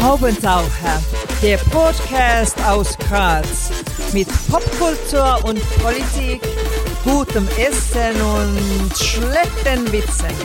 Haubentaucher, der Podcast aus Graz mit Popkultur und Politik, gutem Essen und schlechten Witzen.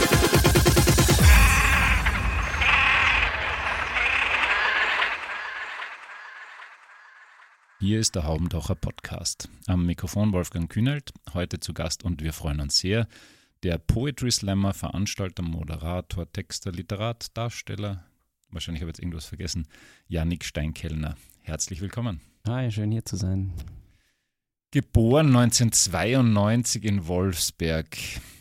Hier ist der Haubentaucher Podcast. Am Mikrofon Wolfgang Kühnelt, heute zu Gast und wir freuen uns sehr. Der Poetry Slammer, Veranstalter, Moderator, Texter, Literat, Darsteller, wahrscheinlich habe ich jetzt irgendwas vergessen, Yannick Steinkellner. Herzlich willkommen. Hi, schön hier zu sein. Geboren 1992 in Wolfsberg.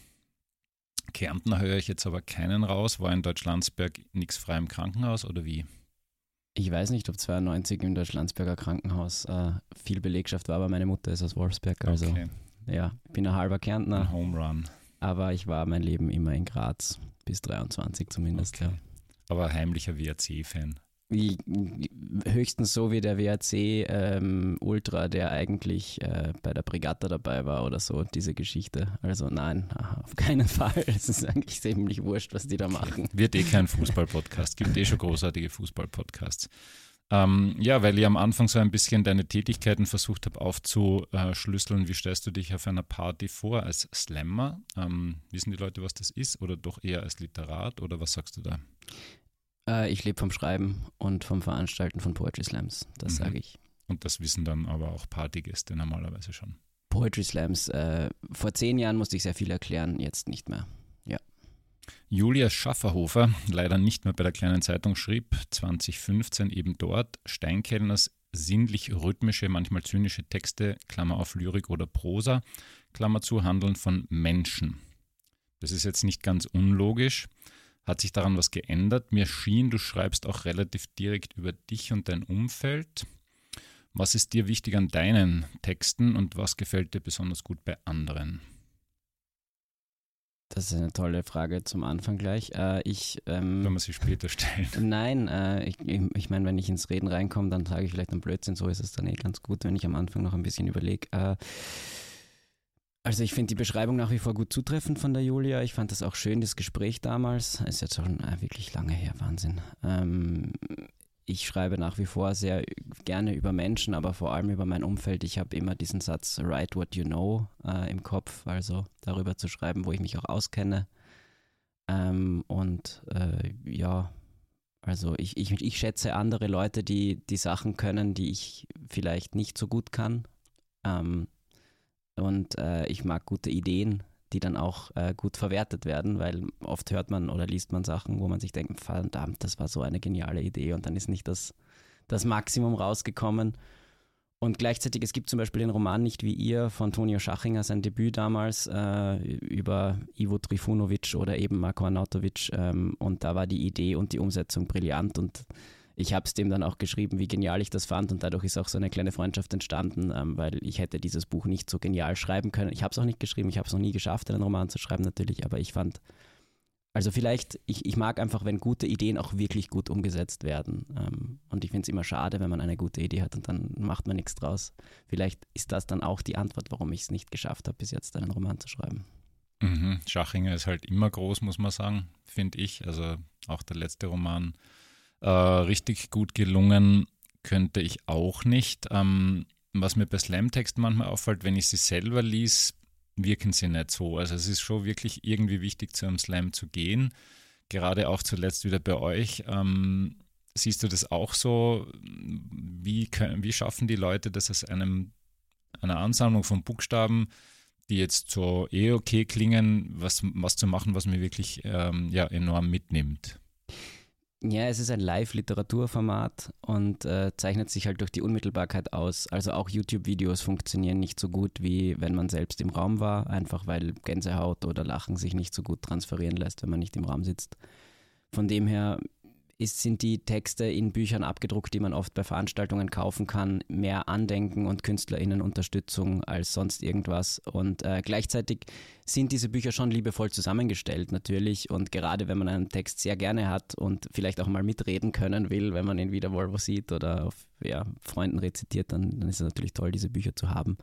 Kärntner höre ich jetzt aber keinen raus. War in Deutschlandsberg nichts frei im Krankenhaus oder wie? Ich weiß nicht, ob 92 im Deutschlandsberger Krankenhaus viel Belegschaft war, aber meine Mutter ist aus Wolfsberg. Also okay. Ja, ich bin ein halber Kärntner. Ein Home Run. Aber ich war mein Leben immer in Graz, bis 23 zumindest. Okay. Ja. Aber heimlicher WRC-Fan. Höchstens so wie der WRC-Ultra, der eigentlich bei der Brigata dabei war oder so, diese Geschichte. Also nein, auf keinen Fall. Es ist eigentlich ziemlich wurscht, was die da machen. Wird kein Fußball-Podcast. Gibt schon großartige Fußball-Podcasts. Ja, weil ich am Anfang so ein bisschen deine Tätigkeiten versucht habe aufzuschlüsseln. Wie stellst du dich auf einer Party vor als Slammer? Wissen die Leute, was das ist? Oder doch eher als Literat? Oder was sagst du da? Ich lebe vom Schreiben und vom Veranstalten von Poetry Slams, das sage ich. Und das wissen dann aber auch Partygäste normalerweise schon. Poetry Slams, vor 10 Jahren musste ich sehr viel erklären, jetzt nicht mehr. Ja. Julia Schafferhofer, leider nicht mehr bei der Kleinen Zeitung, schrieb 2015 eben dort Steinkellners sinnlich-rhythmische, manchmal zynische Texte, Klammer auf Lyrik oder Prosa, Klammer zu, handeln von Menschen. Das ist jetzt nicht ganz unlogisch. Hat sich daran was geändert? Mir schien, du schreibst auch relativ direkt über dich und dein Umfeld. Was ist dir wichtig an deinen Texten und was gefällt dir besonders gut bei anderen? Das ist eine tolle Frage zum Anfang gleich. Wenn wir sie später stellen. Nein, ich meine, wenn ich ins Reden reinkomme, dann sage ich vielleicht einen Blödsinn. So ist es dann ganz gut, wenn ich am Anfang noch ein bisschen überlege. Also ich finde die Beschreibung nach wie vor gut zutreffend von der Julia. Ich fand das auch schön, das Gespräch damals. Ist jetzt schon wirklich lange her, Wahnsinn. Ich schreibe nach wie vor sehr gerne über Menschen, aber vor allem über mein Umfeld. Ich habe immer diesen Satz "Write what you know" im Kopf, also darüber zu schreiben, wo ich mich auch auskenne. Ja, also ich schätze andere Leute, die Sachen können, die ich vielleicht nicht so gut kann. Und ich mag gute Ideen, die dann auch gut verwertet werden, weil oft hört man oder liest man Sachen, wo man sich denkt, verdammt, das war so eine geniale Idee und dann ist nicht das Maximum rausgekommen. Und gleichzeitig, es gibt zum Beispiel den Roman Nicht wie ihr von Tonio Schachinger, sein Debüt damals über Ivo Trifunovic oder eben Marko Arnautovic, und da war die Idee und die Umsetzung brillant und ich habe es dem dann auch geschrieben, wie genial ich das fand und dadurch ist auch so eine kleine Freundschaft entstanden, weil ich hätte dieses Buch nicht so genial schreiben können. Ich habe es auch nicht geschrieben, ich habe es noch nie geschafft, einen Roman zu schreiben natürlich, aber ich fand, also vielleicht, ich mag einfach, wenn gute Ideen auch wirklich gut umgesetzt werden, und ich finde es immer schade, wenn man eine gute Idee hat und dann macht man nichts draus. Vielleicht ist das dann auch die Antwort, warum ich es nicht geschafft habe, bis jetzt einen Roman zu schreiben. Schachinger ist halt immer groß, muss man sagen, finde ich, also auch der letzte Roman richtig gut gelungen, könnte ich auch nicht. Was mir bei Slam-Texten manchmal auffällt, wenn ich sie selber lies, wirken sie nicht so. Also es ist schon wirklich irgendwie wichtig, zu einem Slam zu gehen. Gerade auch zuletzt wieder bei euch. Siehst du das auch so? Wie schaffen die Leute das aus einer Ansammlung von Buchstaben, die jetzt so okay klingen, was zu machen, was mir wirklich enorm mitnimmt? Ja, es ist ein Live-Literaturformat und zeichnet sich halt durch die Unmittelbarkeit aus. Also auch YouTube-Videos funktionieren nicht so gut, wie wenn man selbst im Raum war, einfach weil Gänsehaut oder Lachen sich nicht so gut transferieren lässt, wenn man nicht im Raum sitzt. Von dem her sind die Texte in Büchern abgedruckt, die man oft bei Veranstaltungen kaufen kann, mehr Andenken und KünstlerInnen-Unterstützung als sonst irgendwas. Und gleichzeitig sind diese Bücher schon liebevoll zusammengestellt natürlich. Und gerade wenn man einen Text sehr gerne hat und vielleicht auch mal mitreden können will, wenn man ihn wieder Volvo sieht oder auf Freunden rezitiert, dann ist es natürlich toll, diese Bücher zu haben.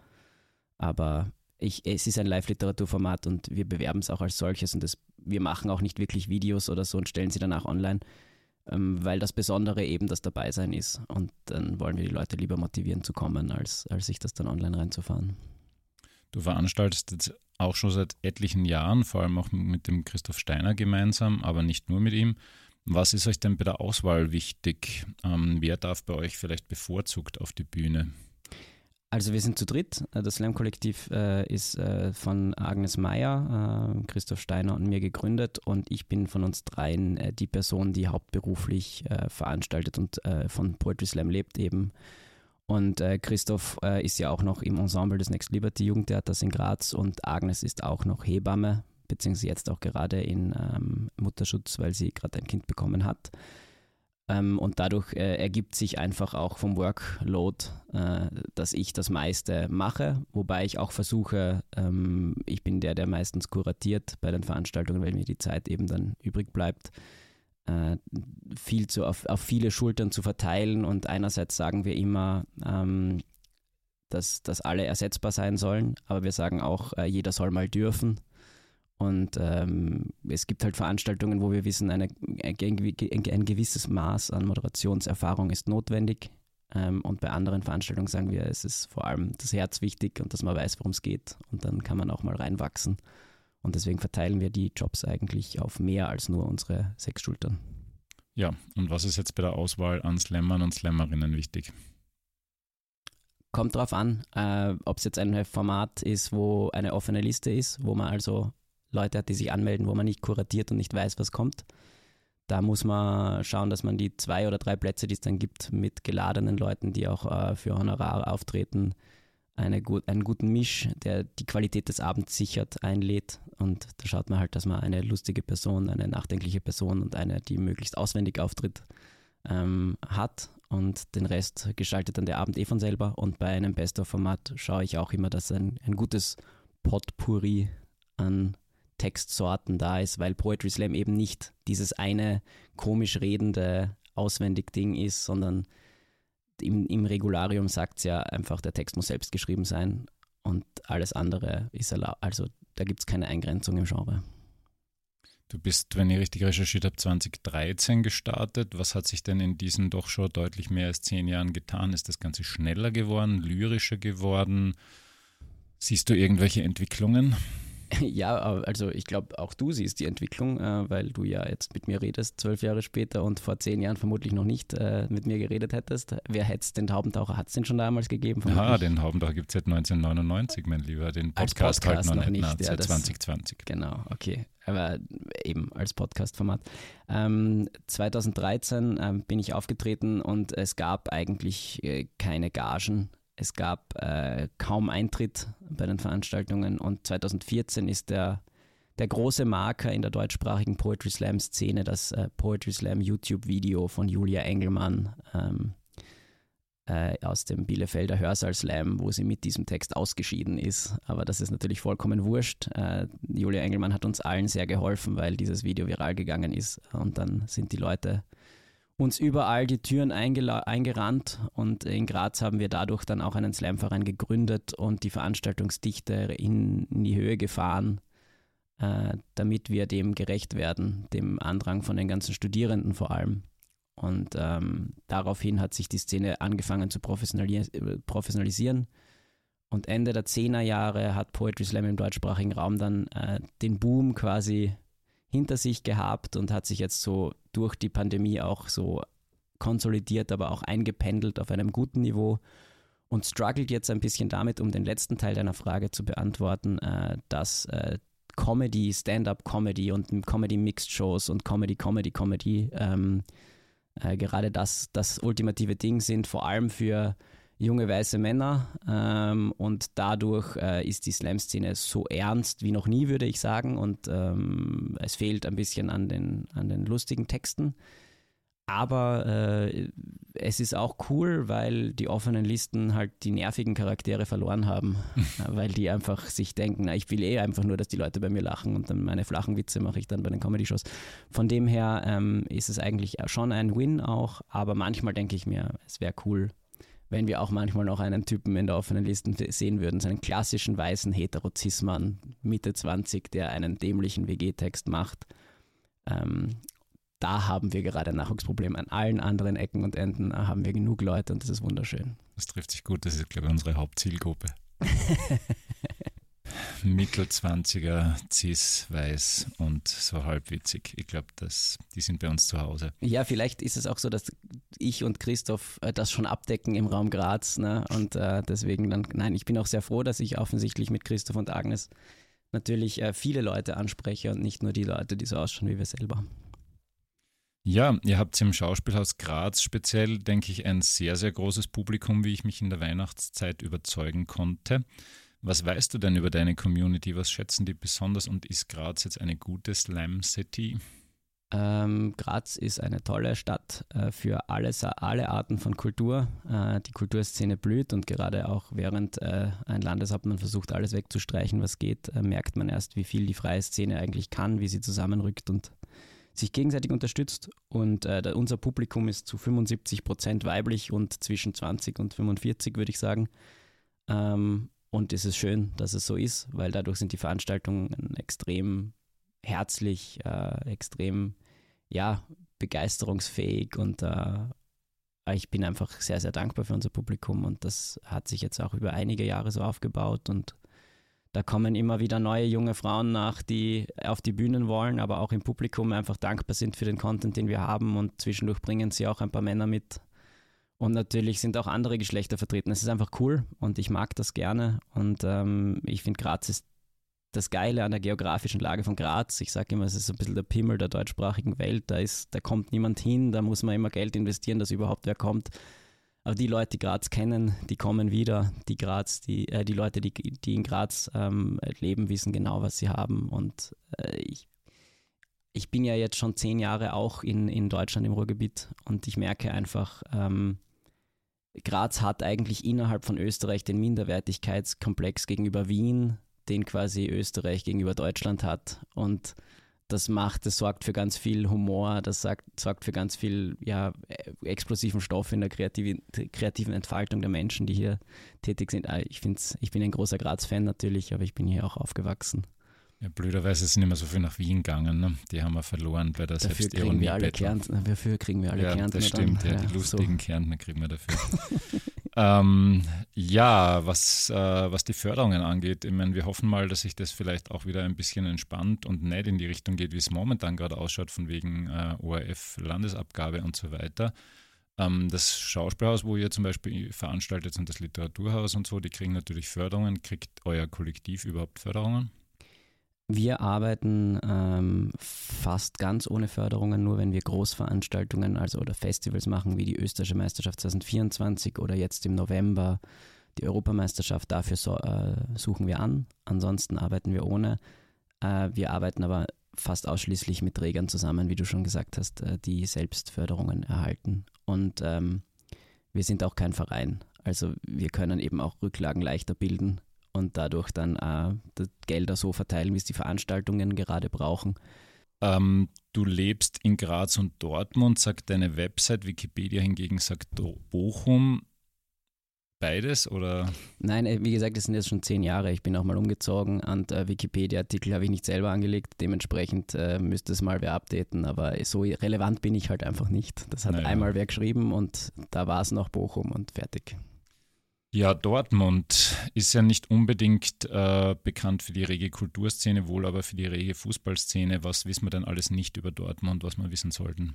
Aber es ist ein Live-Literaturformat und wir bewerben es auch als solches und wir machen auch nicht wirklich Videos oder so und stellen sie danach online. weil das Besondere eben das Dabeisein ist. Und dann wollen wir die Leute lieber motivieren zu kommen, als sich das dann online reinzufahren. Du veranstaltest jetzt auch schon seit etlichen Jahren, vor allem auch mit dem Christoph Steiner gemeinsam, aber nicht nur mit ihm. Was ist euch denn bei der Auswahl wichtig? Wer darf bei euch vielleicht bevorzugt auf die Bühne? Also wir sind zu dritt. Das Slam-Kollektiv ist von Agnes Meyer, Christoph Steiner und mir gegründet und ich bin von uns dreien die Person, die hauptberuflich veranstaltet und von Poetry Slam lebt eben. Und Christoph ist ja auch noch im Ensemble des Next Liberty Jugendtheaters in Graz und Agnes ist auch noch Hebamme, beziehungsweise jetzt auch gerade in Mutterschutz, weil sie gerade ein Kind bekommen hat. Und dadurch ergibt sich einfach auch vom Workload, dass ich das meiste mache, wobei ich auch versuche, ich bin der meistens kuratiert bei den Veranstaltungen, weil mir die Zeit eben dann übrig bleibt, viel auf viele Schultern zu verteilen. Und einerseits sagen wir immer, dass alle ersetzbar sein sollen, aber wir sagen auch, jeder soll mal dürfen. Und es gibt halt Veranstaltungen, wo wir wissen, ein gewisses Maß an Moderationserfahrung ist notwendig. Und bei anderen Veranstaltungen sagen wir, es ist vor allem das Herz wichtig und dass man weiß, worum es geht. Und dann kann man auch mal reinwachsen. Und deswegen verteilen wir die Jobs eigentlich auf mehr als nur unsere 6 Schultern. Ja, und was ist jetzt bei der Auswahl an Slammern und Slammerinnen wichtig? Kommt drauf an, ob es jetzt ein Format ist, wo eine offene Liste ist, wo man also Leute hat, die sich anmelden, wo man nicht kuratiert und nicht weiß, was kommt. Da muss man schauen, dass man die 2 oder 3 Plätze, die es dann gibt, mit geladenen Leuten, die auch für Honorar auftreten, einen guten Misch, der die Qualität des Abends sichert, einlädt. Und da schaut man halt, dass man eine lustige Person, eine nachdenkliche Person und eine, die möglichst auswendig auftritt, hat. Und den Rest gestaltet dann der Abend von selber. Und bei einem Best-of-Format schaue ich auch immer, dass ein gutes Potpourri an Textsorten da ist, weil Poetry Slam eben nicht dieses eine komisch redende Auswendig-Ding ist, sondern im Regularium sagt es ja einfach, der Text muss selbst geschrieben sein und alles andere ist erlaubt. Also da gibt es keine Eingrenzung im Genre. Du bist, wenn ich richtig recherchiert habe, 2013 gestartet. Was hat sich denn in diesen doch schon deutlich mehr als 10 Jahren getan? Ist das Ganze schneller geworden, lyrischer geworden? Siehst du irgendwelche Entwicklungen? Ja, also ich glaube, auch du siehst die Entwicklung, weil du ja jetzt mit mir redest, 12 Jahre später und vor 10 Jahren vermutlich noch nicht mit mir geredet hättest. Wer hätte es, den Haubentaucher, hat es den schon damals gegeben? Ja, den Haubentaucher gibt es seit 1999, mein Lieber. Den Podcast halt noch nicht, seit 2020. Genau, okay. Aber eben als Podcast-Format. 2013 bin ich aufgetreten und es gab eigentlich keine Gagen. Es gab kaum Eintritt bei den Veranstaltungen und 2014 ist der große Marker in der deutschsprachigen Poetry Slam Szene das Poetry Slam YouTube-Video von Julia Engelmann aus dem Bielefelder Hörsaal Slam, wo sie mit diesem Text ausgeschieden ist. Aber das ist natürlich vollkommen wurscht. Julia Engelmann hat uns allen sehr geholfen, weil dieses Video viral gegangen ist und dann sind die Leute uns überall die Türen eingerannt und in Graz haben wir dadurch dann auch einen Slamverein gegründet und die Veranstaltungsdichte in die Höhe gefahren, damit wir dem gerecht werden, dem Andrang von den ganzen Studierenden vor allem. Und daraufhin hat sich die Szene angefangen zu professionalisieren und Ende der 10er Jahre hat Poetry Slam im deutschsprachigen Raum dann den Boom quasi hinter sich gehabt und hat sich jetzt so durch die Pandemie auch so konsolidiert, aber auch eingependelt auf einem guten Niveau und struggelt jetzt ein bisschen damit, um den letzten Teil deiner Frage zu beantworten, dass Comedy, Stand-up-Comedy und Comedy-Mixed-Shows und Comedy gerade das ultimative Ding sind, vor allem für junge weiße Männer und dadurch ist die Slam-Szene so ernst wie noch nie, würde ich sagen, und es fehlt ein bisschen an den lustigen Texten, aber es ist auch cool, weil die offenen Listen halt die nervigen Charaktere verloren haben, weil die einfach sich denken, na, ich will einfach nur, dass die Leute bei mir lachen und dann meine flachen Witze mache ich dann bei den Comedy-Shows. Von dem her ist es eigentlich schon ein Win auch, aber manchmal denke ich mir, es wäre cool, wenn wir auch manchmal noch einen Typen in der offenen Liste sehen würden, so einen klassischen weißen Heterozismann, Mitte 20, der einen dämlichen WG-Text macht. da haben wir gerade ein Nachwuchsproblem. An allen anderen Ecken und Enden haben wir genug Leute und das ist wunderschön. Das trifft sich gut, das ist, glaube ich, unsere Hauptzielgruppe. Mittelzwanziger, cis, weiß und so halbwitzig. Ich glaube, die sind bei uns zu Hause. Ja, vielleicht ist es auch so, dass ich und Christoph das schon abdecken im Raum Graz. Ne? Und deswegen dann, nein, ich bin auch sehr froh, dass ich offensichtlich mit Christoph und Agnes natürlich viele Leute anspreche und nicht nur die Leute, die so ausschauen wie wir selber. Ja, ihr habt im Schauspielhaus Graz speziell, denke ich, ein sehr, sehr großes Publikum, wie ich mich in der Weihnachtszeit überzeugen konnte. Was weißt du denn über deine Community? Was schätzen die besonders und ist Graz jetzt eine gute Slam City? Graz ist eine tolle Stadt für alle Arten von Kultur. Die Kulturszene blüht und gerade auch während ein Landeshauptmann versucht, alles wegzustreichen, was geht, merkt man erst, wie viel die freie Szene eigentlich kann, wie sie zusammenrückt und sich gegenseitig unterstützt. Und unser Publikum ist zu 75% weiblich und zwischen 20 und 45, würde ich sagen. Und es ist schön, dass es so ist, weil dadurch sind die Veranstaltungen extrem herzlich, extrem begeisterungsfähig und ich bin einfach sehr, sehr dankbar für unser Publikum und das hat sich jetzt auch über einige Jahre so aufgebaut und da kommen immer wieder neue junge Frauen nach, die auf die Bühnen wollen, aber auch im Publikum einfach dankbar sind für den Content, den wir haben und zwischendurch bringen sie auch ein paar Männer mit. Und natürlich sind auch andere Geschlechter vertreten. Es ist einfach cool und ich mag das gerne. Und ich finde, Graz ist das Geile an der geografischen Lage von Graz. Ich sage immer, es ist so ein bisschen der Pimmel der deutschsprachigen Welt. Da kommt niemand hin, da muss man immer Geld investieren, dass überhaupt wer kommt. Aber die Leute, die Graz kennen, die kommen wieder. Die Leute, die in Graz leben, wissen genau, was sie haben. Und ich bin ja jetzt schon 10 Jahre auch in Deutschland im Ruhrgebiet und ich merke einfach, Graz hat eigentlich innerhalb von Österreich den Minderwertigkeitskomplex gegenüber Wien, den quasi Österreich gegenüber Deutschland hat. Und das sorgt für ganz viel Humor, das sorgt für ganz viel explosiven Stoff in der kreativen Entfaltung der Menschen, die hier tätig sind. Ich bin ein großer Graz-Fan natürlich, aber ich bin hier auch aufgewachsen. Ja, blöderweise sind immer so viel nach Wien gegangen, ne? Die haben wir verloren bei der Selbstironie. Dafür kriegen wir alle Kärntner. Ja, das stimmt, dann. Die lustigen Kärntner kriegen wir dafür. Was die Förderungen angeht, ich meine, wir hoffen mal, dass sich das vielleicht auch wieder ein bisschen entspannt und nicht in die Richtung geht, wie es momentan gerade ausschaut, von wegen ORF-Landesabgabe und so weiter. Das Schauspielhaus, wo ihr zum Beispiel veranstaltet, und das Literaturhaus und so, die kriegen natürlich Förderungen. Kriegt euer Kollektiv überhaupt Förderungen? Wir arbeiten fast ganz ohne Förderungen, nur wenn wir Großveranstaltungen oder Festivals machen, wie die Österreichische Meisterschaft 2024 oder jetzt im November die Europameisterschaft. Dafür suchen wir an. Ansonsten arbeiten wir ohne. Wir arbeiten aber fast ausschließlich mit Trägern zusammen, wie du schon gesagt hast, die selbst Förderungen erhalten. Und wir sind auch kein Verein. Also wir können eben auch Rücklagen leichter bilden und dadurch dann Gelder so verteilen, wie es die Veranstaltungen gerade brauchen. Du lebst in Graz und Dortmund, sagt deine Website. Wikipedia hingegen sagt Bochum. Beides, oder? Nein, wie gesagt, das sind jetzt schon 10 Jahre. Ich bin auch mal umgezogen und Wikipedia-Artikel habe ich nicht selber angelegt. Dementsprechend müsste es mal wer updaten, aber so relevant bin ich halt einfach nicht. Das hat einmal wer geschrieben und da war es noch Bochum und fertig. Ja, Dortmund ist ja nicht unbedingt bekannt für die rege Kulturszene, wohl aber für die rege Fußballszene. Was wissen wir denn alles nicht über Dortmund, was wir wissen sollten?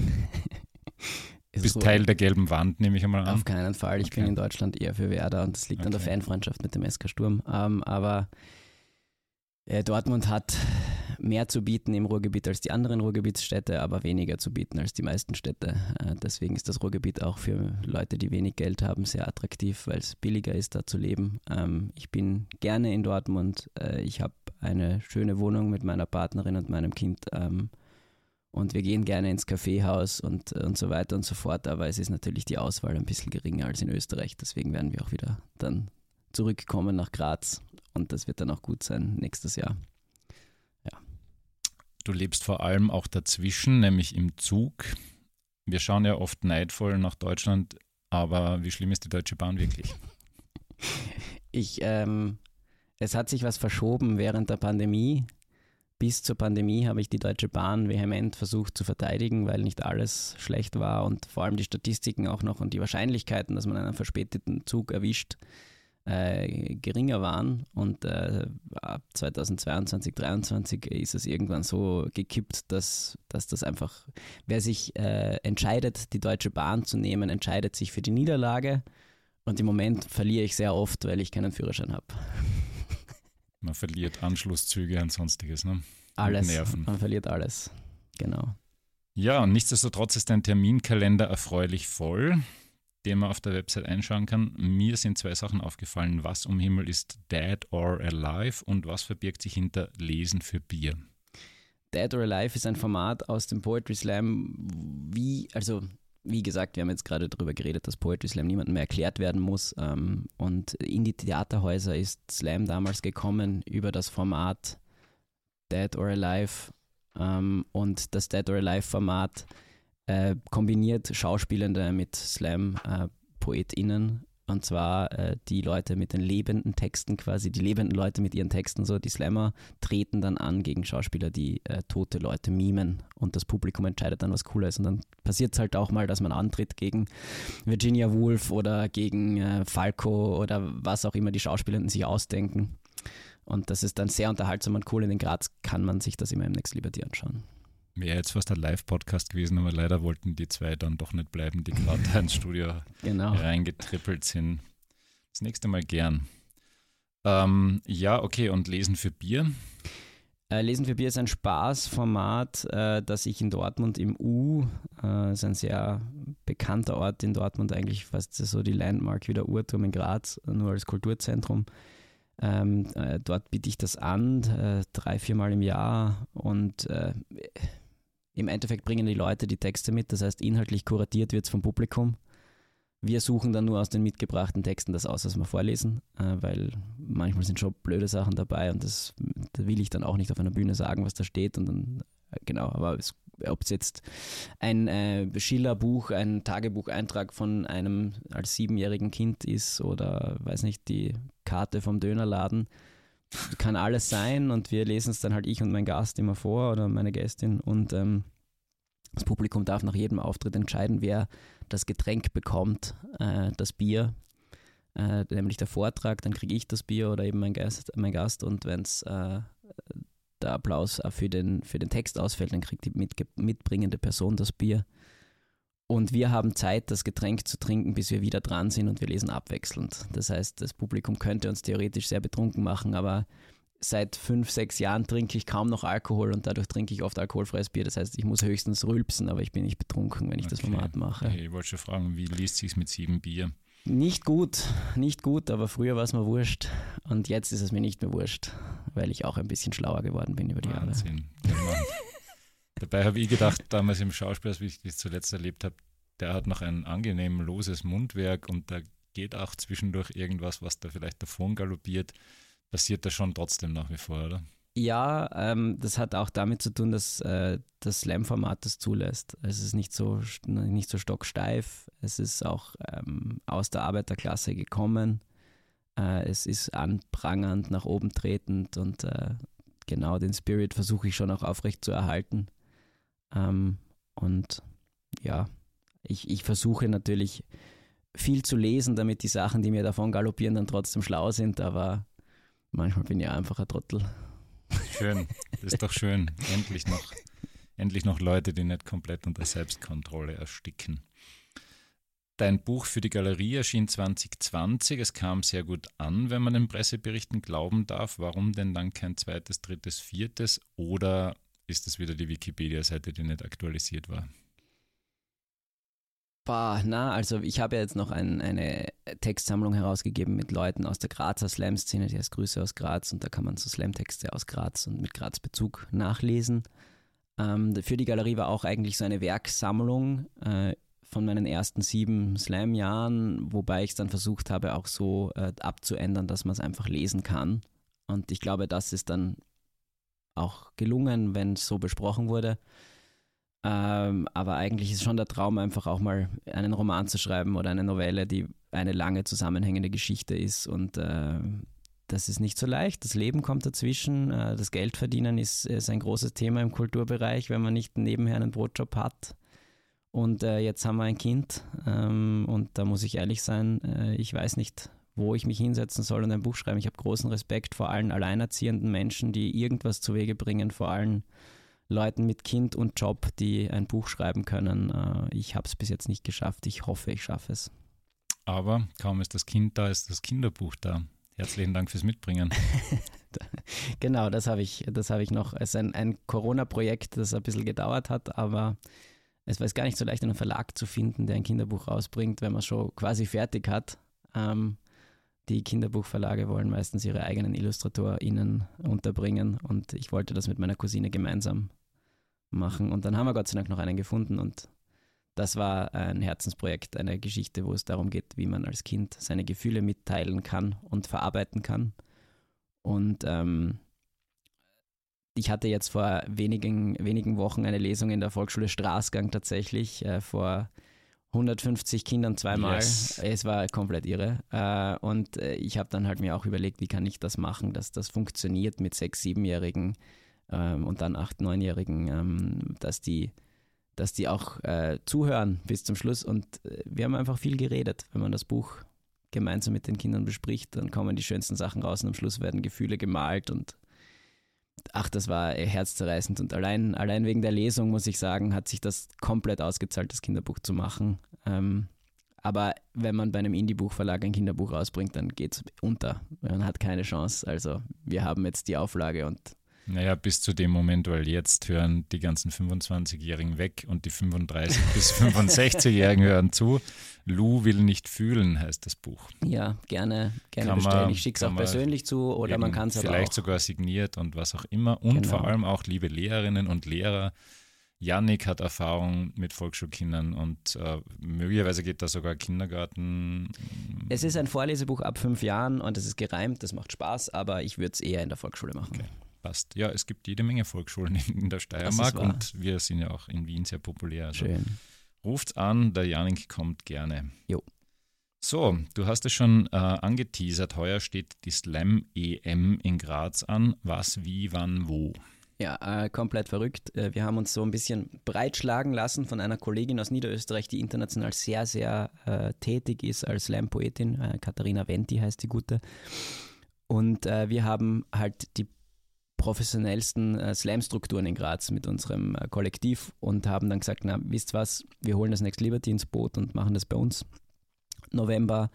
Du bist Teil der gelben Wand, nehme ich einmal an. Auf keinen Fall. Ich bin in Deutschland eher für Werder und das liegt an der Fanfreundschaft mit dem SK Sturm. Aber Dortmund hat mehr zu bieten im Ruhrgebiet als die anderen Ruhrgebietsstädte, aber weniger zu bieten als die meisten Städte. Deswegen ist das Ruhrgebiet auch für Leute, die wenig Geld haben, sehr attraktiv, weil es billiger ist, da zu leben. Ich bin gerne in Dortmund. Ich habe eine schöne Wohnung mit meiner Partnerin und meinem Kind. Und wir gehen gerne ins Kaffeehaus und so weiter und so fort. Aber es ist natürlich die Auswahl ein bisschen geringer als in Österreich. Deswegen werden wir auch wieder dann zurückkommen nach Graz. Und das wird dann auch gut sein nächstes Jahr. Ja. Du lebst vor allem auch dazwischen, nämlich im Zug. Wir schauen ja oft neidvoll nach Deutschland, aber wie schlimm ist die Deutsche Bahn wirklich? Es hat sich was verschoben während der Pandemie. bis zur Pandemie habe ich die Deutsche Bahn vehement versucht zu verteidigen, weil nicht alles schlecht war und vor allem die Statistiken auch noch und die Wahrscheinlichkeiten, dass man einen verspäteten Zug erwischt, geringer waren. Und ab 2022, 2023 ist es irgendwann so gekippt, dass das einfach, wer sich entscheidet, die Deutsche Bahn zu nehmen, entscheidet sich für die Niederlage. Und im Moment verliere ich sehr oft, weil ich keinen Führerschein habe. Man verliert Anschlusszüge und sonstiges, ne? Alles, Nerven. man verliert alles, genau. Ja, und nichtsdestotrotz ist dein Terminkalender erfreulich voll, den man auf der Website einschauen kann. Mir sind 2 Sachen aufgefallen. Was um Himmel ist Dead or Alive und was verbirgt sich hinter Lesen für Bier? Dead or Alive ist ein Format aus dem Poetry Slam, wie gesagt, wir haben jetzt gerade darüber geredet, dass Poetry Slam niemandem mehr erklärt werden muss. Und in die Theaterhäuser ist Slam damals gekommen über das Format Dead or Alive. Und das Dead or Alive Format kombiniert Schauspielende mit Slam-PoetInnen. Und zwar die Leute mit den lebenden Texten quasi, die lebenden Leute mit ihren Texten, so die Slammer treten dann an gegen Schauspieler, die tote Leute mimen und das Publikum entscheidet dann, was cooler ist. Und dann passiert es halt auch mal, dass man antritt gegen Virginia Woolf oder gegen Falco oder was auch immer die Schauspielenden sich ausdenken. Und das ist dann sehr unterhaltsam und cool. In den Graz kann man sich das immer im Next Liberty anschauen. Wäre jetzt fast ein Live-Podcast gewesen, aber leider wollten die 2 dann doch nicht bleiben, die gerade ins Studio reingetrippelt sind. Das nächste Mal gern. Ja, okay, und Lesen für Bier? Lesen für Bier ist ein Spaßformat, das ich in Dortmund im ist ein sehr bekannter Ort in Dortmund, eigentlich fast so die Landmark wie der Uhrturm in Graz, nur als Kulturzentrum. Dort biete ich das an, 3-4 Mal im Jahr und im Endeffekt bringen die Leute die Texte mit, das heißt inhaltlich kuratiert wird es vom Publikum. Wir suchen dann nur aus den mitgebrachten Texten das aus, was wir vorlesen, weil manchmal sind schon blöde Sachen dabei und da will ich dann auch nicht auf einer Bühne sagen, was da steht und dann, genau, aber ob es jetzt ein Schiller-Buch, ein Tagebucheintrag von einem als 7-jährigen Kind ist oder, weiß nicht, die Karte vom Dönerladen, kann alles sein und wir lesen es dann halt ich und mein Gast immer vor oder meine Gästin und das Publikum darf nach jedem Auftritt entscheiden, wer das Getränk bekommt, das Bier, nämlich der Vortrag, dann kriege ich das Bier oder eben mein Gast und wenn es der Applaus für den Text ausfällt, dann kriegt die mitbringende Person das Bier. Und wir haben Zeit, das Getränk zu trinken, bis wir wieder dran sind und wir lesen abwechselnd. Das heißt, das Publikum könnte uns theoretisch sehr betrunken machen, aber seit 5-6 Jahren trinke ich kaum noch Alkohol und dadurch trinke ich oft alkoholfreies Bier. Das heißt, ich muss höchstens rülpsen, aber ich bin nicht betrunken, wenn ich das Format mache. Okay, ich wollte schon fragen, wie liest sich's mit 7 Bier? Nicht gut, aber früher war es mir wurscht und jetzt ist es mir nicht mehr wurscht, weil ich auch ein bisschen schlauer geworden bin über die Jahre. Wahnsinn. Dabei habe ich gedacht, damals im Schauspiel, wie ich das zuletzt erlebt habe, der hat noch ein angenehm loses Mundwerk und da geht auch zwischendurch irgendwas, was da vielleicht davon galoppiert. Passiert das schon trotzdem nach wie vor, oder? Ja, das hat auch damit zu tun, dass das Slam-Format das zulässt. Es ist nicht so stocksteif, es ist auch aus der Arbeiterklasse gekommen, es ist anprangernd, nach oben tretend und genau den Spirit versuche ich schon auch aufrecht zu erhalten. Und ja, ich versuche natürlich viel zu lesen, damit die Sachen, die mir davon galoppieren, dann trotzdem schlau sind, aber manchmal bin ich einfach ein Trottel. Schön, das ist doch schön. Endlich noch Leute, die nicht komplett unter Selbstkontrolle ersticken. Dein Buch für die Galerie erschien 2020. Es kam sehr gut an, wenn man den Presseberichten glauben darf. Warum denn dann kein 2., 3., 4.? Oder ist es wieder die Wikipedia-Seite, die nicht aktualisiert war? Also ich habe ja jetzt noch eine Textsammlung herausgegeben mit Leuten aus der Grazer Slam-Szene, die heißt Grüße aus Graz und da kann man so Slam-Texte aus Graz und mit Graz-Bezug nachlesen. Für die Galerie war auch eigentlich so eine Werksammlung von meinen ersten 7 Slam-Jahren, wobei ich es dann versucht habe auch so abzuändern, dass man es einfach lesen kann und ich glaube, das ist dann auch gelungen, wenn es so besprochen wurde. Aber eigentlich ist schon der Traum, einfach auch mal einen Roman zu schreiben oder eine Novelle, die eine lange zusammenhängende Geschichte ist und das ist nicht so leicht. Das Leben kommt dazwischen. Das Geldverdienen ist ein großes Thema im Kulturbereich, wenn man nicht nebenher einen Brotjob hat. Und jetzt haben wir ein Kind. Und da muss ich ehrlich sein, ich weiß nicht, wo ich mich hinsetzen soll und ein Buch schreiben. Ich habe großen Respekt vor allen alleinerziehenden Menschen, die irgendwas zu Wege bringen, vor allen Leuten mit Kind und Job, die ein Buch schreiben können. Ich habe es bis jetzt nicht geschafft. Ich hoffe, ich schaffe es. Aber kaum ist das Kind da, ist das Kinderbuch da. Herzlichen Dank fürs Mitbringen. Genau, das habe ich noch. Es ist ein Corona-Projekt, das ein bisschen gedauert hat, aber es war jetzt gar nicht so leicht, einen Verlag zu finden, der ein Kinderbuch rausbringt, wenn man es schon quasi fertig hat. Die Kinderbuchverlage wollen meistens ihre eigenen IllustratorInnen unterbringen und ich wollte das mit meiner Cousine gemeinsam machen und dann haben wir Gott sei Dank noch einen gefunden und das war ein Herzensprojekt, eine Geschichte, wo es darum geht, wie man als Kind seine Gefühle mitteilen kann und verarbeiten kann. Und ich hatte jetzt vor wenigen Wochen eine Lesung in der Volksschule Straßgang tatsächlich, vor 150 Kindern zweimal. Yes. Es war komplett irre. Und ich habe dann halt mir auch überlegt, wie kann ich das machen, dass das funktioniert mit 6-, 7-Jährigen und dann 8-, 9-Jährigen, dass die auch zuhören bis zum Schluss. Und wir haben einfach viel geredet. Wenn man das Buch gemeinsam mit den Kindern bespricht, dann kommen die schönsten Sachen raus und am Schluss werden Gefühle gemalt und das war herzzerreißend und allein wegen der Lesung, muss ich sagen, hat sich das komplett ausgezahlt, das Kinderbuch zu machen. Aber wenn man bei einem Indie-Buchverlag ein Kinderbuch rausbringt, dann geht es unter. Man hat keine Chance. Also wir haben jetzt die Auflage und naja, bis zu dem Moment, weil jetzt hören die ganzen 25-Jährigen weg und die 35- bis 65-Jährigen hören zu. Lou will nicht fühlen, heißt das Buch. Ja, gerne bestellen. Ich schicke es auch persönlich zu oder man kann es aber vielleicht auch sogar signiert und was auch immer. Und Genau. vor allem auch liebe Lehrerinnen und Lehrer. Yannick hat Erfahrung mit Volksschulkindern und möglicherweise geht da sogar Kindergarten. Es ist ein Vorlesebuch ab 5 Jahren und es ist gereimt, das macht Spaß, aber ich würde es eher in der Volksschule machen. Okay. Passt. Ja, es gibt jede Menge Volksschulen in der Steiermark und wir sind ja auch in Wien sehr populär. Also Schön. ruft's an, der Yannick kommt gerne. Jo. So, du hast es schon angeteasert. Heuer steht die Slam-EM in Graz an. Was, wie, wann, wo? Ja, komplett verrückt. Wir haben uns so ein bisschen breitschlagen lassen von einer Kollegin aus Niederösterreich, die international sehr, sehr tätig ist als Slam-Poetin. Katharina Venti heißt die Gute. Und wir haben halt die professionellsten Slam-Strukturen in Graz mit unserem Kollektiv und haben dann gesagt, na, wisst was, wir holen das Next Liberty ins Boot und machen das bei uns. November,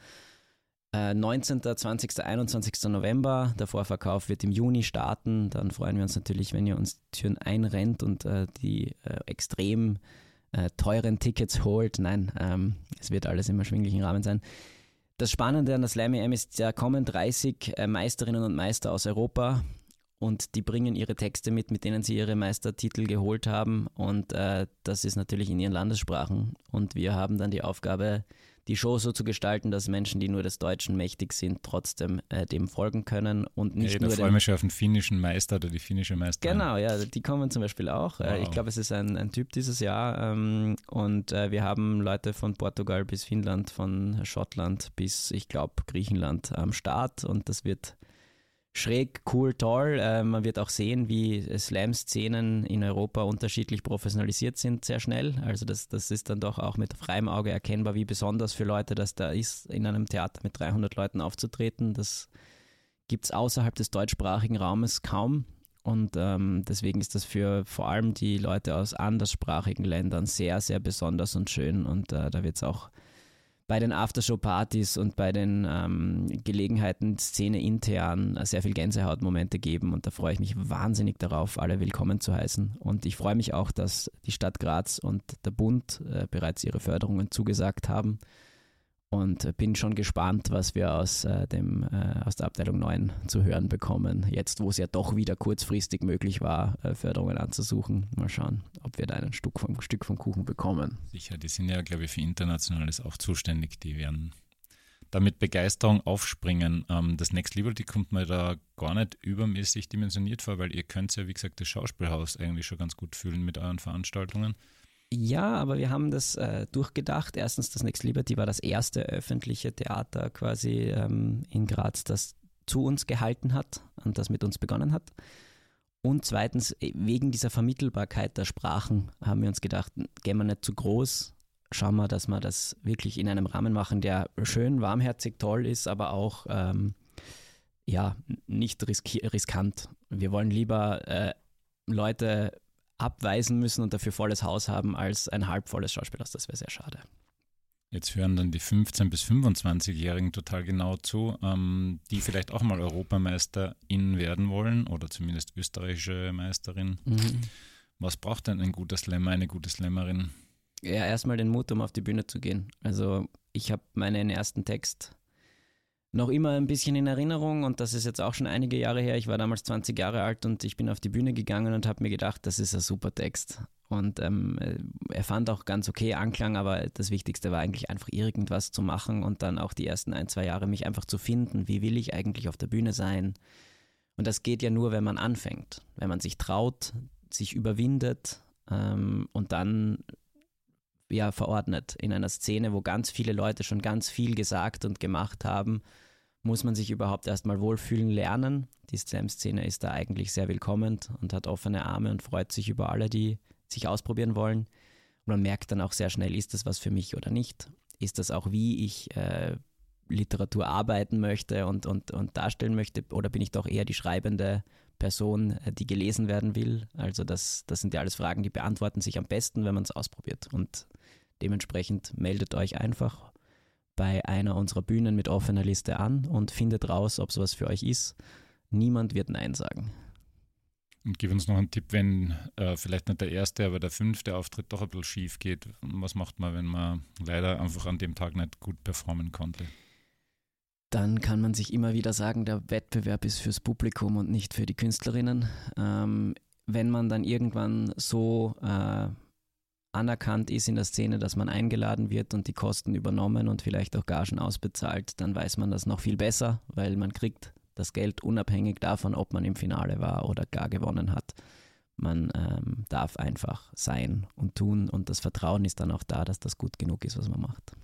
19., 20., 21. November, der Vorverkauf wird im Juni starten, dann freuen wir uns natürlich, wenn ihr uns Türen einrennt und die extrem teuren Tickets holt. Nein, es wird alles im erschwinglichen Rahmen sein. Das Spannende an der Slam EM ist, da kommen 30 Meisterinnen und Meister aus Europa und die bringen ihre Texte mit denen sie ihre Meistertitel geholt haben und das ist natürlich in ihren Landessprachen und wir haben dann die Aufgabe, die Show so zu gestalten, dass Menschen, die nur des Deutschen mächtig sind, trotzdem dem folgen können und nicht nur Ich freue mich schon auf den finnischen Meister oder die finnische Meisterin. Genau, ja, die kommen zum Beispiel auch. Wow. Ich glaube, es ist ein Typ dieses Jahr und wir haben Leute von Portugal bis Finnland, von Schottland bis, ich glaube, Griechenland am Start und das wird schräg, cool, toll. Man wird auch sehen, wie Slam-Szenen in Europa unterschiedlich professionalisiert sind, sehr schnell. Also das ist dann doch auch mit freiem Auge erkennbar, wie besonders für Leute das da ist, in einem Theater mit 300 Leuten aufzutreten. Das gibt es außerhalb des deutschsprachigen Raumes kaum. Und deswegen ist das für vor allem die Leute aus anderssprachigen Ländern sehr, sehr besonders und schön. Und da wird es auch bei den Aftershow-Partys und bei den Gelegenheiten Szene intern sehr viel Gänsehautmomente geben und da freue ich mich wahnsinnig darauf, alle willkommen zu heißen und ich freue mich auch, dass die Stadt Graz und der Bund bereits ihre Förderungen zugesagt haben und bin schon gespannt, was wir aus der Abteilung 9 zu hören bekommen, jetzt wo es ja doch wieder kurzfristig möglich war, Förderungen anzusuchen. Mal schauen, ob wir da ein Stück vom Kuchen bekommen. Sicher, die sind ja, glaube ich, für Internationales auch zuständig. Die werden da mit Begeisterung aufspringen. Das Next Liberty kommt mir da gar nicht übermäßig dimensioniert vor, weil ihr könnt ja, wie gesagt, das Schauspielhaus eigentlich schon ganz gut fühlen mit euren Veranstaltungen. Ja, aber wir haben das durchgedacht. Erstens, das Next Liberty war das erste öffentliche Theater quasi in Graz, das zu uns gehalten hat und das mit uns begonnen hat. Und zweitens, wegen dieser Vermittelbarkeit der Sprachen haben wir uns gedacht, gehen wir nicht zu groß, schauen wir, dass wir das wirklich in einem Rahmen machen, der schön, warmherzig, toll ist, aber auch nicht riskant. Wir wollen lieber Leute abweisen müssen und dafür volles Haus haben, als ein halbvolles Schauspielhaus. Das wäre sehr schade. Jetzt hören dann die 15- bis 25-Jährigen total genau zu, die vielleicht auch mal Europameisterin werden wollen oder zumindest österreichische Meisterin. Mhm. Was braucht denn ein guter Slammer, eine gute Slammerin? Ja, erstmal den Mut, um auf die Bühne zu gehen. Also ich habe meinen ersten Text noch immer ein bisschen in Erinnerung und das ist jetzt auch schon einige Jahre her. Ich war damals 20 Jahre alt und ich bin auf die Bühne gegangen und habe mir gedacht, das ist ein super Text. Und er fand auch ganz okay Anklang, aber das Wichtigste war eigentlich einfach irgendwas zu machen und dann auch die ersten 1-2 Jahre mich einfach zu finden. Wie will ich eigentlich auf der Bühne sein? Und das geht ja nur, wenn man anfängt, wenn man sich traut, sich überwindet und dann verordnet. In einer Szene, wo ganz viele Leute schon ganz viel gesagt und gemacht haben, muss man sich überhaupt erstmal wohlfühlen lernen. Die Slam-Szene ist da eigentlich sehr willkommen und hat offene Arme und freut sich über alle, die sich ausprobieren wollen. Und man merkt dann auch sehr schnell, ist das was für mich oder nicht? Ist das auch, wie ich Literatur arbeiten möchte und darstellen möchte? Oder bin ich doch eher die schreibende Person, die gelesen werden will? Also das sind ja alles Fragen, die beantworten sich am besten, wenn man es ausprobiert. Und dementsprechend meldet euch einfach bei einer unserer Bühnen mit offener Liste an und findet raus, ob es was für euch ist. Niemand wird Nein sagen. Und gib uns noch einen Tipp, wenn vielleicht nicht der erste, aber der 5. Auftritt doch ein bisschen schief geht. Was macht man, wenn man leider einfach an dem Tag nicht gut performen konnte? Dann kann man sich immer wieder sagen, der Wettbewerb ist fürs Publikum und nicht für die Künstlerinnen. Wenn man dann irgendwann so anerkannt ist in der Szene, dass man eingeladen wird und die Kosten übernommen und vielleicht auch Gagen ausbezahlt, dann weiß man das noch viel besser, weil man kriegt das Geld unabhängig davon, ob man im Finale war oder gar gewonnen hat. Man darf einfach sein und tun und das Vertrauen ist dann auch da, dass das gut genug ist, was man macht.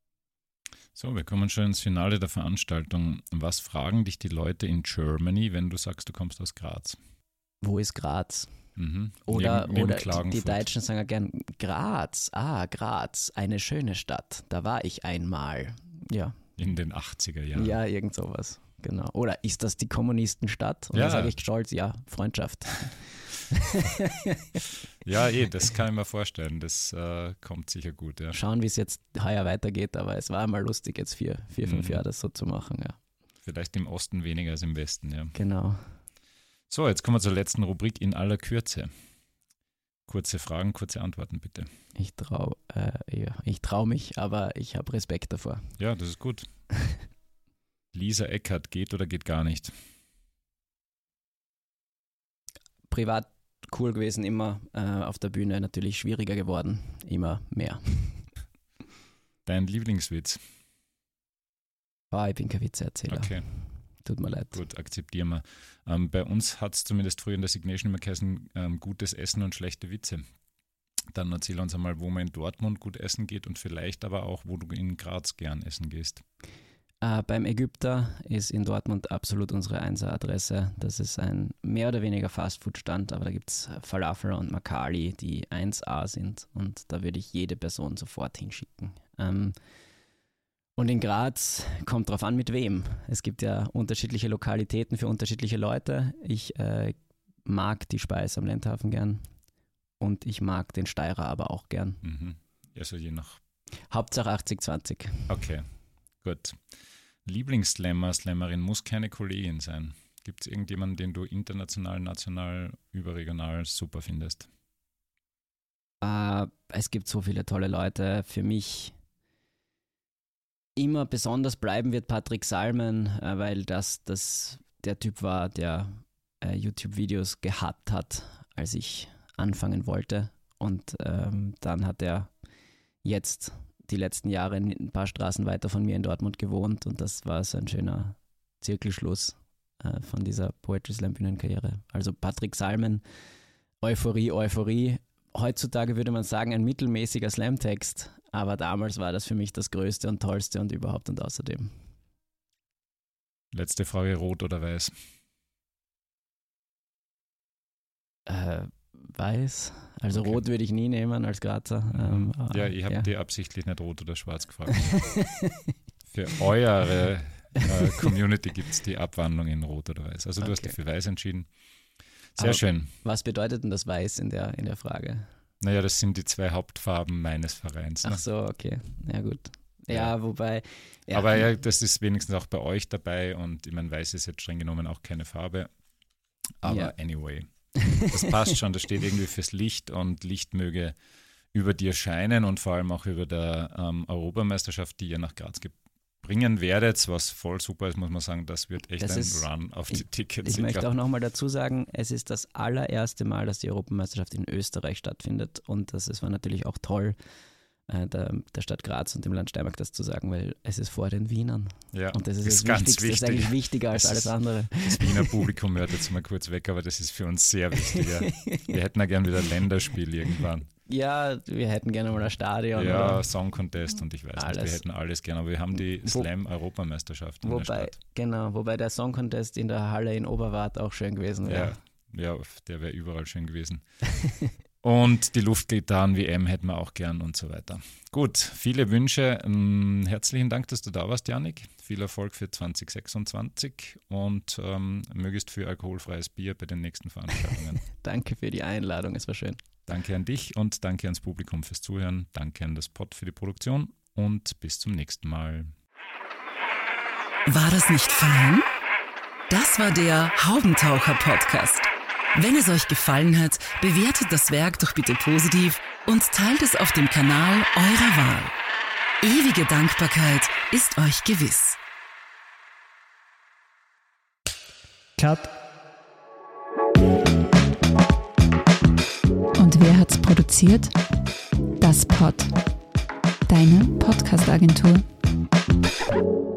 So, wir kommen schon ins Finale der Veranstaltung. Was fragen dich die Leute in Germany, wenn du sagst, du kommst aus Graz? Wo ist Graz? Mhm. Oder Klagenfurt. Die Deutschen sagen ja gern, Graz, Graz, eine schöne Stadt, da war ich einmal. Ja. In den 80er Jahren. Ja, irgend sowas, genau. Oder ist das die Kommunistenstadt? Und Ja. dann sage ich stolz, ja, Freundschaft. Ja, das kann ich mir vorstellen. Das kommt sicher gut, ja. Schauen, wie es jetzt heuer weitergeht, aber es war einmal lustig, jetzt 4-5 Jahre das so zu machen, ja. Vielleicht im Osten weniger als im Westen, ja. Genau. So, jetzt kommen wir zur letzten Rubrik in aller Kürze. Kurze Fragen, kurze Antworten, bitte. Ich trau mich, aber ich habe Respekt davor. Ja, das ist gut. Lisa Eckert, geht oder geht gar nicht? Privat cool gewesen, immer auf der Bühne natürlich schwieriger geworden, immer mehr. Dein Lieblingswitz? Ich bin kein Witzeerzähler. Okay. Tut mir leid. Gut, akzeptieren wir. Bei uns hat es zumindest früher in der Signation immer geheißen, gutes Essen und schlechte Witze. Dann erzähl uns einmal, wo man in Dortmund gut essen geht und vielleicht aber auch, wo du in Graz gern essen gehst. Beim Ägypter ist in Dortmund absolut unsere 1er-Adresse. Das ist ein mehr oder weniger Fastfood-Stand, aber da gibt es Falafel und Makali, die 1A sind und da würde ich jede Person sofort hinschicken. Und in Graz kommt drauf an, mit wem. Es gibt ja unterschiedliche Lokalitäten für unterschiedliche Leute. Ich mag die Speise am Lendhafen gern und ich mag den Steirer aber auch gern. Mhm. Also je nach. Hauptsache 80-20. Okay, gut. Lieblingsslammer, Slammerin muss keine Kollegin sein. Gibt es irgendjemanden, den du international, national, überregional super findest? Es gibt so viele tolle Leute. Für mich immer besonders bleiben wird Patrick Salmen, weil das der Typ war, der YouTube-Videos gehabt hat, als ich anfangen wollte. Und dann hat er jetzt die letzten Jahre ein paar Straßen weiter von mir in Dortmund gewohnt und das war so ein schöner Zirkelschluss von dieser Poetry Slam Bühnenkarriere. Also Patrick Salmen, Euphorie. Heutzutage würde man sagen, ein mittelmäßiger Slam-Text, aber damals war das für mich das Größte und Tollste und überhaupt und außerdem. Letzte Frage, rot oder weiß? Weiß. Also Okay. rot würde ich nie nehmen als Grazer. Ja, ich habe dir absichtlich nicht rot oder schwarz gefragt. Für eure Community gibt es die Abwandlung in rot oder weiß. Also du hast dich für weiß entschieden. Sehr Aber schön. Was bedeutet denn das Weiß in der Frage? Naja, das sind die 2 Hauptfarben meines Vereins. Ne? Ach so, okay. Ja, gut. Ja, wobei. Ja, Aber ja, das ist wenigstens auch bei euch dabei und ich meine, weiß ist jetzt streng genommen auch keine Farbe. Aber anyway, das passt schon. Das steht irgendwie fürs Licht und Licht möge über dir scheinen und vor allem auch über der Europameisterschaft, die ihr nach Graz bringen werdet, was voll super ist, muss man sagen. Das wird echt Run auf die Tickets. Ich möchte auch nochmal dazu sagen, es ist das allererste Mal, dass die Europameisterschaft in Österreich stattfindet und das war natürlich auch toll, der Stadt Graz und dem Land Steiermark das zu sagen, weil es ist vor den Wienern. Ja, und das ist ganz Wichtigste, wichtig. Das ist eigentlich wichtiger als alles andere. Das Wiener Publikum hört jetzt mal kurz weg, aber das ist für uns sehr wichtig. Ja. Wir hätten ja gern wieder Länderspiel irgendwann. Ja, wir hätten gerne mal ein Stadion. Ja, oder? Song Contest und ich weiß nicht, wir hätten alles gerne, aber wir haben die Slam-Europameisterschaft in der Stadt. Genau, wobei der Song Contest in der Halle in Oberwart auch schön gewesen wäre. Ja, der wäre überall schön gewesen. Und die Luftgitarren-WM hätten wir auch gern und so weiter. Gut, viele Wünsche. Herzlichen Dank, dass du da warst, Jannik. Viel Erfolg für 2026 und möglichst für alkoholfreies Bier bei den nächsten Veranstaltungen. Danke für die Einladung, es war schön. Danke an dich und danke ans Publikum fürs Zuhören. Danke an das Pod für die Produktion und bis zum nächsten Mal. War das nicht fein? Das war der Haubentaucher-Podcast. Wenn es euch gefallen hat, bewertet das Werk doch bitte positiv und teilt es auf dem Kanal eurer Wahl. Ewige Dankbarkeit ist euch gewiss. Cut. Und wer hat's produziert? Das Pod. Deine Podcast-Agentur.